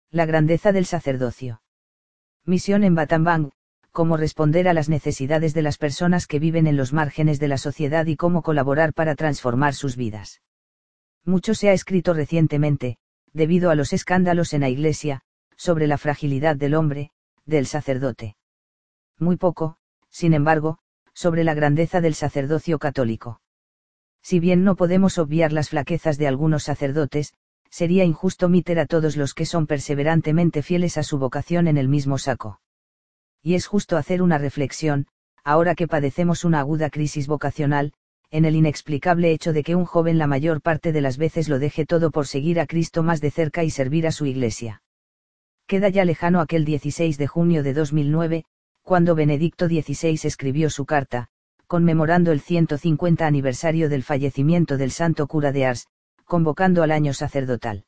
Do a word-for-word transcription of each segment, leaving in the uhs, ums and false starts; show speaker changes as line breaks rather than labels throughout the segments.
La grandeza del sacerdocio. Misión en Battambang: cómo responder a las necesidades de las personas que viven en los márgenes de la sociedad y cómo colaborar para transformar sus vidas. Mucho se ha escrito recientemente, debido a los escándalos en la Iglesia, sobre la fragilidad del hombre, del sacerdote. Muy poco, sin embargo, sobre la grandeza del sacerdocio católico. Si bien no podemos obviar las flaquezas de algunos sacerdotes, sería injusto meter a todos los que son perseverantemente fieles a su vocación en el mismo saco. Y es justo hacer una reflexión, ahora que padecemos una aguda crisis vocacional, en el inexplicable hecho de que un joven la mayor parte de las veces lo deje todo por seguir a Cristo más de cerca y servir a su Iglesia. Queda ya lejano aquel dieciséis de junio de dos mil nueve, cuando Benedicto dieciséis escribió su carta, conmemorando el ciento cincuenta aniversario del fallecimiento del santo cura de Ars, convocando al año sacerdotal.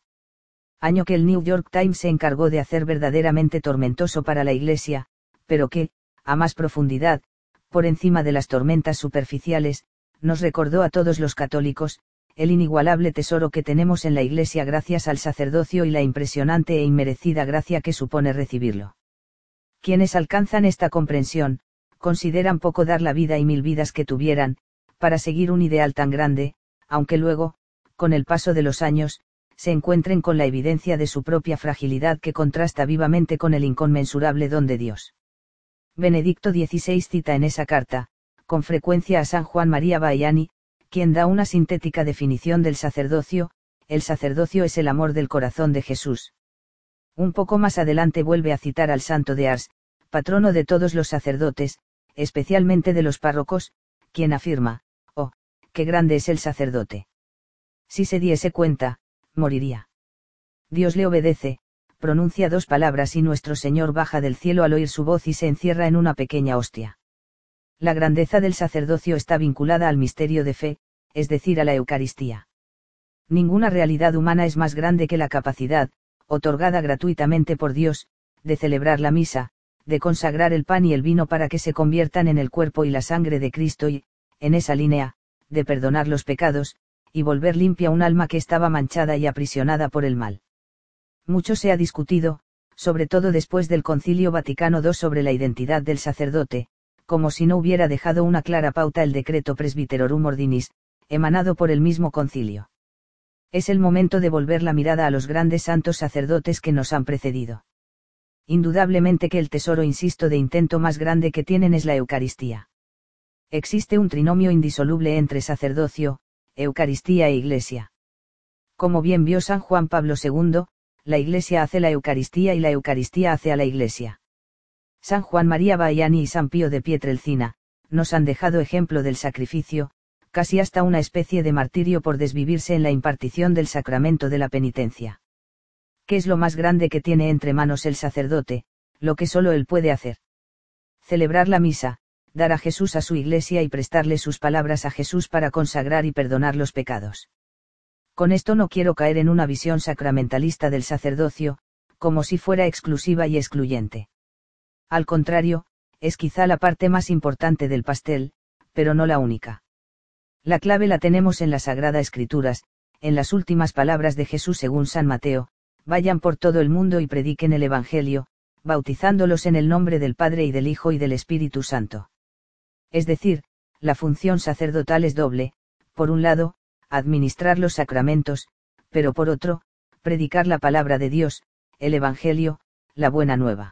Año que el New York Times se encargó de hacer verdaderamente tormentoso para la Iglesia, pero que, a más profundidad, por encima de las tormentas superficiales, nos recordó a todos los católicos, el inigualable tesoro que tenemos en la Iglesia gracias al sacerdocio y la impresionante e inmerecida gracia que supone recibirlo. Quienes alcanzan esta comprensión, consideran poco dar la vida y mil vidas que tuvieran, para seguir un ideal tan grande, aunque luego, con el paso de los años, se encuentren con la evidencia de su propia fragilidad que contrasta vivamente con el inconmensurable don de Dios. Benedicto dieciséis cita en esa carta, con frecuencia a San Juan María Vianney, quien da una sintética definición del sacerdocio: el sacerdocio es el amor del corazón de Jesús. Un poco más adelante vuelve a citar al santo de Ars, patrono de todos los sacerdotes, especialmente de los párrocos, quien afirma: oh, qué grande es el sacerdote. Si se diese cuenta, moriría. Dios le obedece, pronuncia dos palabras y nuestro Señor baja del cielo al oír su voz y se encierra en una pequeña hostia. La grandeza del sacerdocio está vinculada al misterio de fe, es decir, a la Eucaristía. Ninguna realidad humana es más grande que la capacidad, otorgada gratuitamente por Dios, de celebrar la misa, de consagrar el pan y el vino para que se conviertan en el cuerpo y la sangre de Cristo y, en esa línea, de perdonar los pecados, y volver limpia un alma que estaba manchada y aprisionada por el mal. Mucho se ha discutido, sobre todo después del Concilio Vaticano segundo sobre la identidad del sacerdote, como si no hubiera dejado una clara pauta el Decreto Presbyterorum Ordinis, emanado por el mismo concilio. Es el momento de volver la mirada a los grandes santos sacerdotes que nos han precedido. Indudablemente que el tesoro, insisto, de intento más grande que tienen es la Eucaristía. Existe un trinomio indisoluble entre sacerdocio, Eucaristía e Iglesia. Como bien vio San Juan Pablo segundo, la Iglesia hace la Eucaristía y la Eucaristía hace a la Iglesia. San Juan María Vianney y San Pío de Pietrelcina nos han dejado ejemplo del sacrificio, casi hasta una especie de martirio por desvivirse en la impartición del sacramento de la penitencia. ¿Qué es lo más grande que tiene entre manos el sacerdote? Lo que solo él puede hacer. Celebrar la misa, dar a Jesús a su Iglesia y prestarle sus palabras a Jesús para consagrar y perdonar los pecados. Con esto no quiero caer en una visión sacramentalista del sacerdocio, como si fuera exclusiva y excluyente. Al contrario, es quizá la parte más importante del pastel, pero no la única. La clave la tenemos en las Sagradas Escrituras, en las últimas palabras de Jesús según San Mateo: vayan por todo el mundo y prediquen el Evangelio, bautizándolos en el nombre del Padre y del Hijo y del Espíritu Santo. Es decir, la función sacerdotal es doble: por un lado, administrar los sacramentos, pero por otro, predicar la palabra de Dios, el Evangelio, la buena nueva.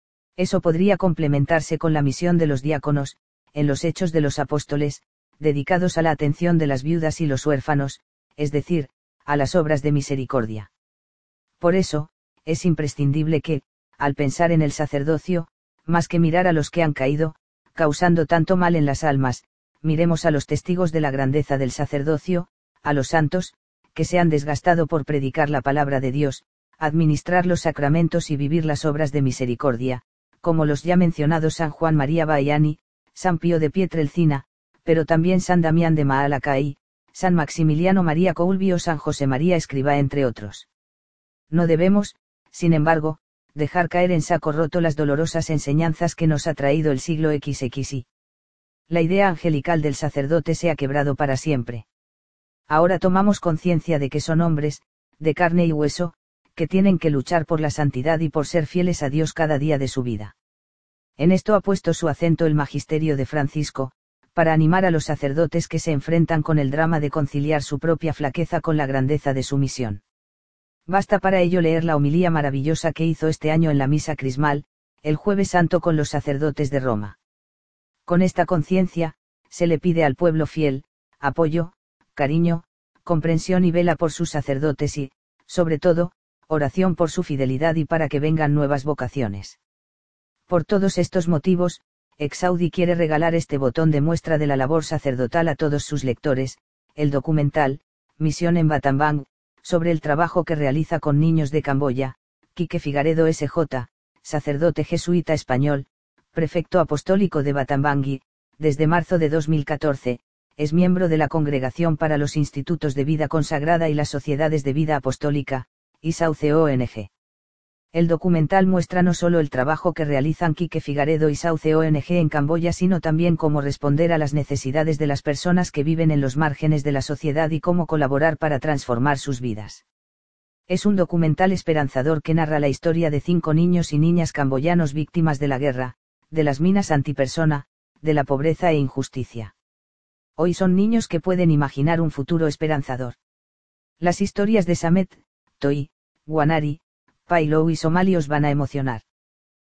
Eso podría complementarse con la misión de los diáconos, en los Hechos de los Apóstoles, dedicados a la atención de las viudas y los huérfanos, es decir, a las obras de misericordia. Por eso, es imprescindible que, al pensar en el sacerdocio, más que mirar a los que han caído, causando tanto mal en las almas, miremos a los testigos de la grandeza del sacerdocio, a los santos, que se han desgastado por predicar la palabra de Dios, administrar los sacramentos y vivir las obras de misericordia, como los ya mencionados San Juan María Vianney, San Pío de Pietrelcina, pero también San Damián de Malacaí, San Maximiliano María Colby o San José María Escrivá, entre otros. No debemos, sin embargo, dejar caer en saco roto las dolorosas enseñanzas que nos ha traído el siglo equis equis y. La idea angelical del sacerdote se ha quebrado para siempre. Ahora tomamos conciencia de que son hombres, de carne y hueso, que tienen que luchar por la santidad y por ser fieles a Dios cada día de su vida. En esto ha puesto su acento el magisterio de Francisco, para animar a los sacerdotes que se enfrentan con el drama de conciliar su propia flaqueza con la grandeza de su misión. Basta para ello leer la homilía maravillosa que hizo este año en la misa crismal, el Jueves Santo con los sacerdotes de Roma. Con esta conciencia, se le pide al pueblo fiel, apoyo, cariño, comprensión y vela por sus sacerdotes y, sobre todo, oración por su fidelidad y para que vengan nuevas vocaciones. Por todos estos motivos, Exaudi quiere regalar este botón de muestra de la labor sacerdotal a todos sus lectores, el documental, Misión en Battambang, sobre el trabajo que realiza con niños de Camboya, Quique Figaredo S J, sacerdote jesuita español, prefecto apostólico de Battambang y, desde marzo de dos mil catorce, es miembro de la Congregación para los Institutos de Vida Consagrada y las Sociedades de Vida Apostólica, I S A U C O N G. El documental muestra no solo el trabajo que realizan Quique Figaredo y S A U C O N G en Camboya, sino también cómo responder a las necesidades de las personas que viven en los márgenes de la sociedad y cómo colaborar para transformar sus vidas. Es un documental esperanzador que narra la historia de cinco niños y niñas camboyanos víctimas de la guerra, de las minas antipersona, de la pobreza e injusticia. Hoy son niños que pueden imaginar un futuro esperanzador. Las historias de Samet, Toi, Wanari, Pailou y Somali os van a emocionar.